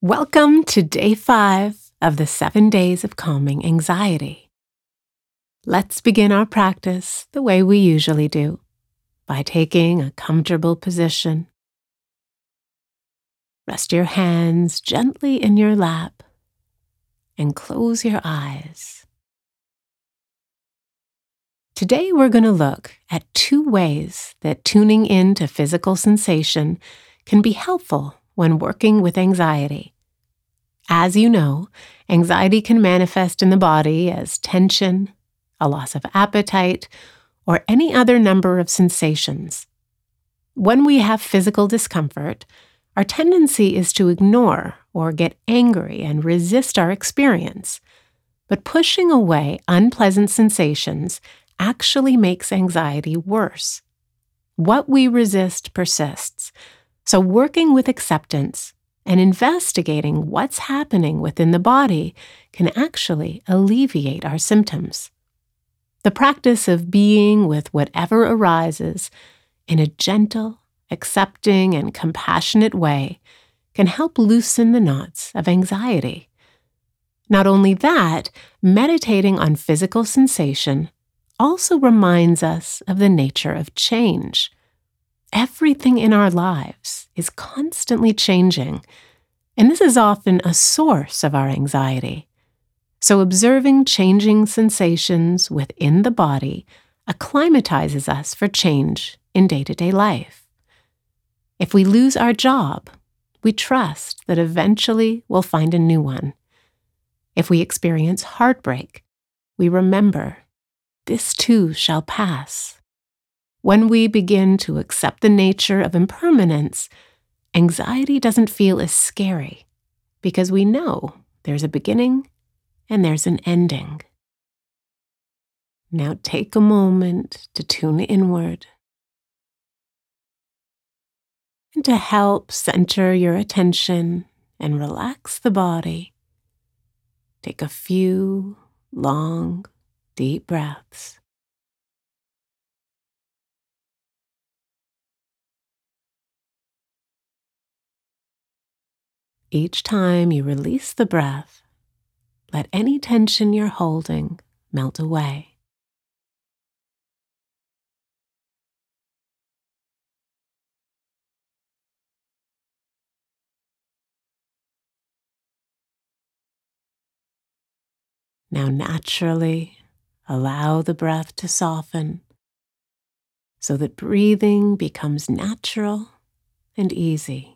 Welcome to day 5 of the 7 days of calming anxiety. Let's begin our practice the way we usually do, by taking a comfortable position. Rest your hands gently in your lap and close your eyes. Today we're going to look at 2 ways that tuning into physical sensation can be helpful when working with anxiety. As you know, anxiety can manifest in the body as tension, a loss of appetite, or any other number of sensations. When we have physical discomfort, our tendency is to ignore or get angry and resist our experience. But pushing away unpleasant sensations actually makes anxiety worse. What we resist persists, so working with acceptance and investigating what's happening within the body can actually alleviate our symptoms. The practice of being with whatever arises in a gentle, accepting, and compassionate way can help loosen the knots of anxiety. Not only that, meditating on physical sensation also reminds us of the nature of change. Everything in our lives is constantly changing, and this is often a source of our anxiety. So observing changing sensations within the body acclimatizes us for change in day-to-day life. If we lose our job, we trust that eventually we'll find a new one. If we experience heartbreak, we remember this too shall pass. When we begin to accept the nature of impermanence, anxiety doesn't feel as scary because we know there's a beginning and there's an ending. Now take a moment to tune inward. And to help center your attention and relax the body, take a few long, deep breaths. Each time you release the breath, let any tension you're holding melt away. Now naturally allow the breath to soften so that breathing becomes natural and easy.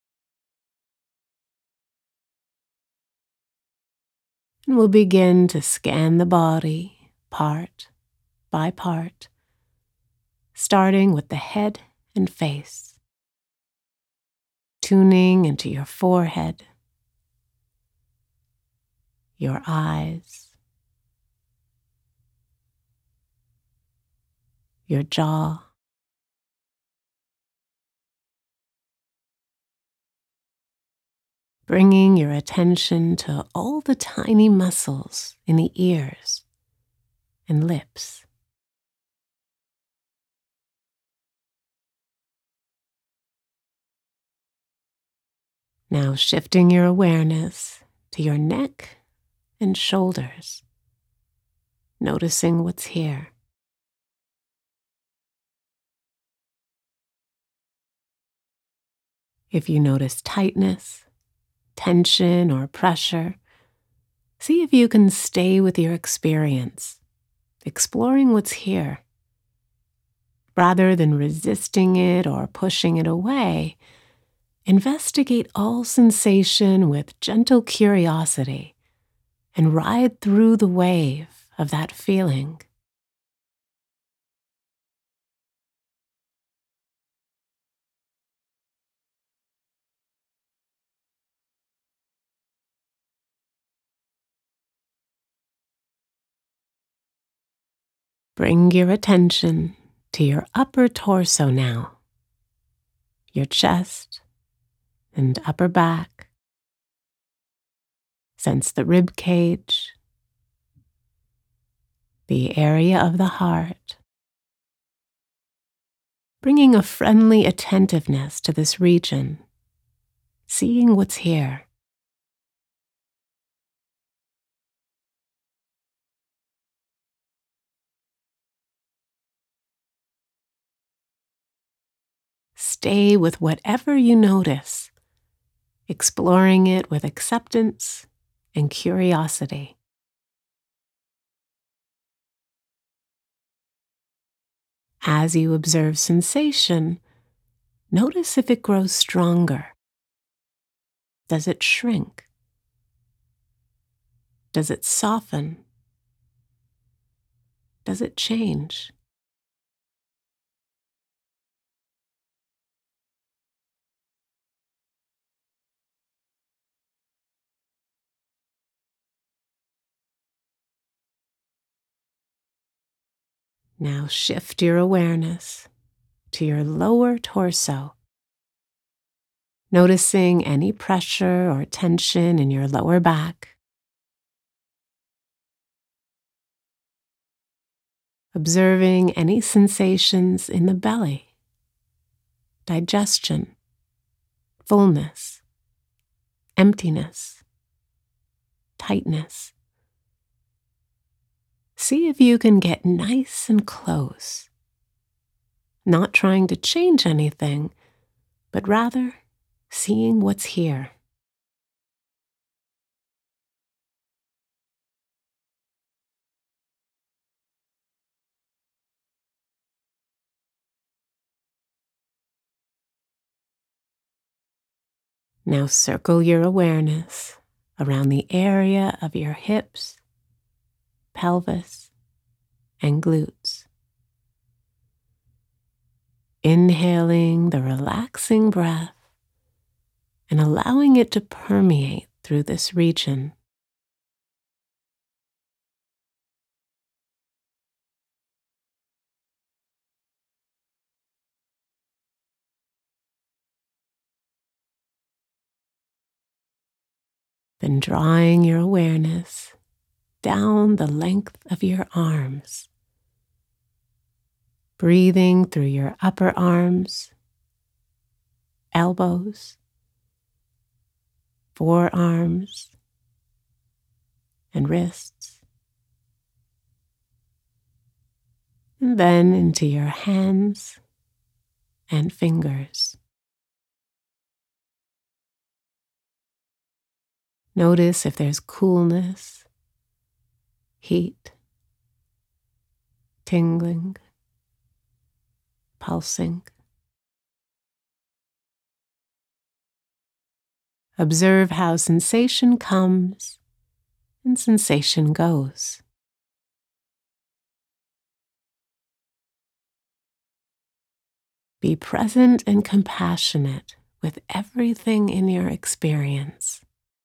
And we'll begin to scan the body part by part, starting with the head and face, tuning into your forehead, your eyes, your jaw, bringing your attention to all the tiny muscles in the ears and lips. Now shifting your awareness to your neck and shoulders, noticing what's here. If you notice tightness, tension, or pressure, see if you can stay with your experience, exploring what's here. Rather than resisting it or pushing it away, investigate all sensation with gentle curiosity and ride through the wave of that feeling. Bring your attention to your upper torso now, your chest and upper back. Sense the rib cage, the area of the heart, bringing a friendly attentiveness to this region, seeing what's here. stay with whatever you notice, exploring it with acceptance and curiosity. As you observe sensation, notice if it grows stronger. Does it shrink? Does it soften? Does it change? Now shift your awareness to your lower torso, noticing any pressure or tension in your lower back. Observing any sensations in the belly, digestion, fullness, emptiness, tightness. See if you can get nice and close, not trying to change anything, but rather seeing what's here. Now circle your awareness around the area of your hips, pelvis, and glutes. Inhaling the relaxing breath and allowing it to permeate through this region. Then drawing your awareness down the length of your arms, breathing through your upper arms, elbows, forearms, and wrists, and then into your hands and fingers. Notice if there's coolness, heat, tingling, pulsing. Observe how sensation comes and sensation goes. Be present and compassionate with everything in your experience.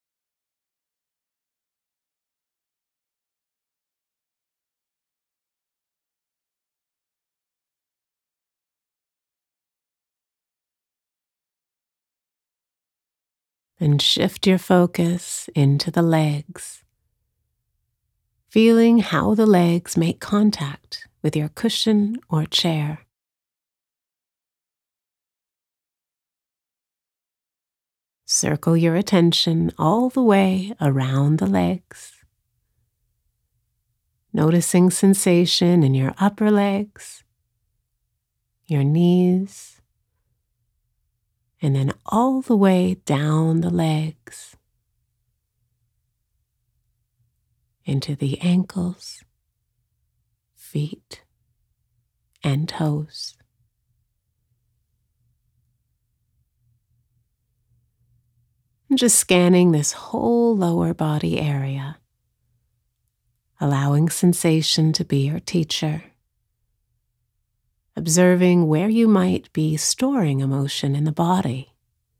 Then shift your focus into the legs, feeling how the legs make contact with your cushion or chair. Circle your attention all the way around the legs, noticing sensation in your upper legs, your knees, and then all the way down the legs, into the ankles, feet, and toes. And just scanning this whole lower body area, allowing sensation to be your teacher, observing where you might be storing emotion in the body.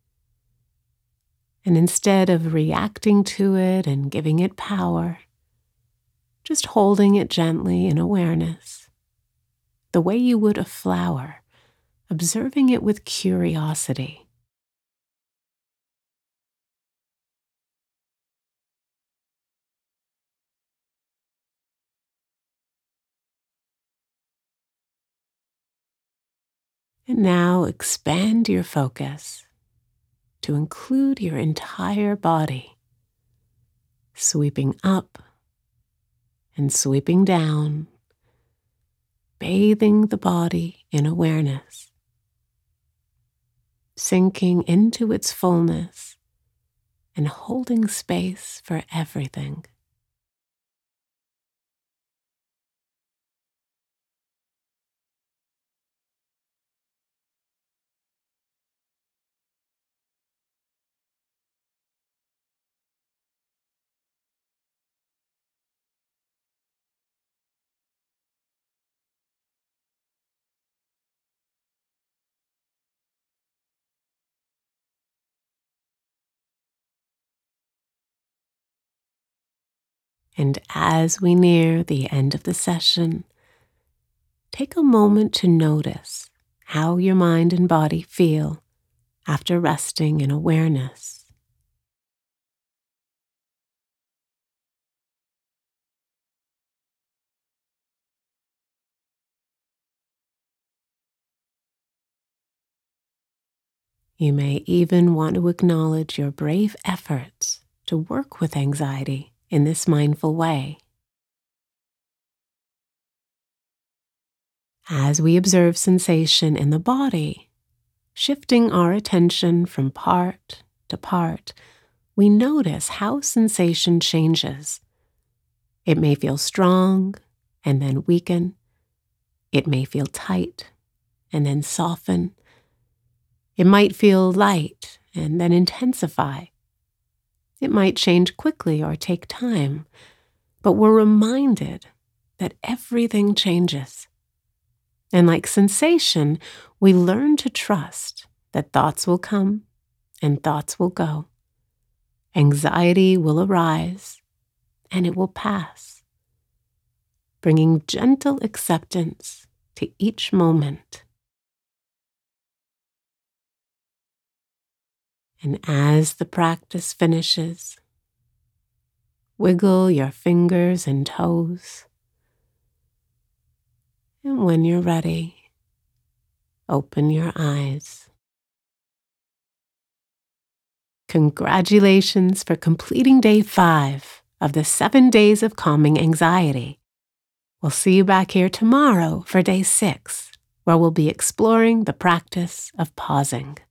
And instead of reacting to it and giving it power, just holding it gently in awareness, the way you would a flower, observing it with curiosity. And now expand your focus to include your entire body, sweeping up and sweeping down, bathing the body in awareness. sinking into its fullness and holding space for everything. And as we near the end of the session, take a moment to notice how your mind and body feel after resting in awareness. You may even want to acknowledge your brave efforts to work with anxiety in this mindful way. As we observe sensation in the body, shifting our attention from part to part, we notice how sensation changes. It may feel strong and then weaken. It may feel tight and then soften. It might feel light and then intensify. It might change quickly or take time, but we're reminded that everything changes. And like sensation, we learn to trust that thoughts will come and thoughts will go. Anxiety will arise and it will pass, bringing gentle acceptance to each moment. And as the practice finishes, wiggle your fingers and toes. And when you're ready, open your eyes. Congratulations for completing day 5 of the 7 days of calming anxiety. We'll see you back here tomorrow for day 6, where we'll be exploring the practice of pausing.